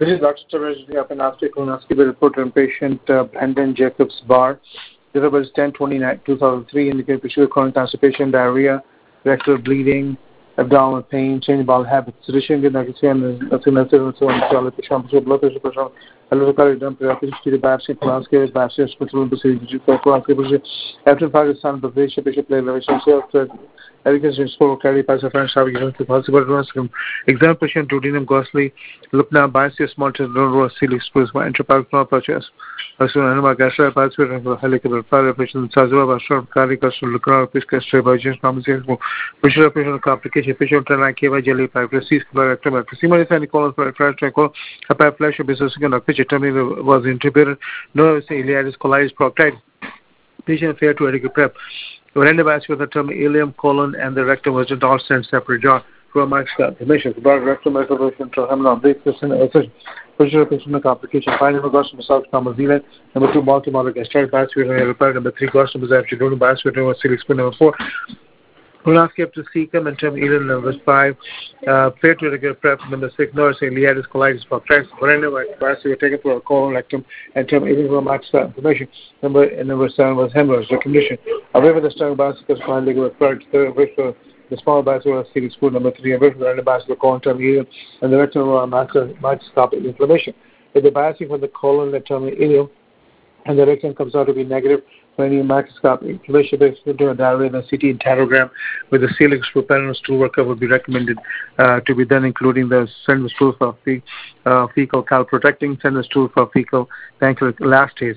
This is Dr. Teresa up in colonoscopy report on patient Brandon Jacobs Barr. Date of birth is 10/29/2003. Indicate pursuit of chronic constipation, diarrhea, rectal bleeding, abdominal pain, change bowel habits. Sedition, good night, and so on. Blood pressure, electrocardiogram, biopsy, colonoscopy, biopsy, hospital procedure, after Pakistan, Bangladesh, bishop elevation, education, school, carry, pass, French, possible exam patient, duodenum, ghostly, lupna, biopsy, small tendon, celix, intraparental purchase, anima, gastro, participant, helicable, fire, patient, Sazua, short, carry, custom, lucra, piscus, virgin, promising, visual complication, facial, tranakeva, jelly, precis, rectum, simony, colon, triangle, a flash of business, pitch, was intubated, no iliatis, colitis, proctitis. Patient failed to adequate prep. Randomized with the term ileum, colon, and the rectum was all sent separate jar. From information about rectum microbiation to hemorrhage, big system, visual patient complication. Final Gostam South Common Zealand. Number 2, Baltimore gastric biopsy repaired. Number 3, Gostam was actually doing biopsy. Number 6, number 4. Colonoscopy to cecum and term ileum. Number 5, failed to adequate prep. Number 6, no iliatis, colitis, proctitis. Randomized biopsy were taken for a colon, rectum, and term ileum from information. Number 7 was hemorrhage recognition. However, the stomach biopsy was finally referred to the small biopsy was celix food. Number 3, and random biopsy the colon, term ileum, and the rectum microscopic inflammation. If the biopsy for the colon, the term ileum, and the rectum comes out to be negative for any microscopic inflammation based into a diarrhea, then CT interrogram with the celix propeller stool workup would be recommended to be done, including the send the stool for fecal calprotecting, send the stool for fecal pancreatic elastase.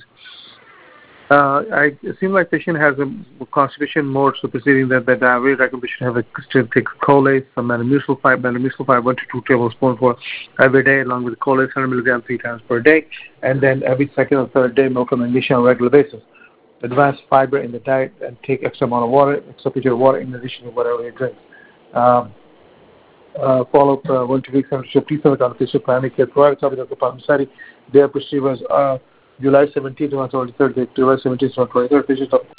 It seems like patient has a constipation mode superseding that the diarrhea recommendation have a take colace, some metamucil fiber 1 to 2 tablespoons for every day, along with colace 100 milligrams 3 times per day, and then every second or third day milk and magnesium on a regular basis. Advance fiber in the diet and take extra amount of water, extra pitcher of water in addition to whatever you drink. Follow up 1 to 2 weeks after please have a conversation primary care provider, copy of the problem study. Their procedures are July 17th to 23rd, July 17th to 23rd,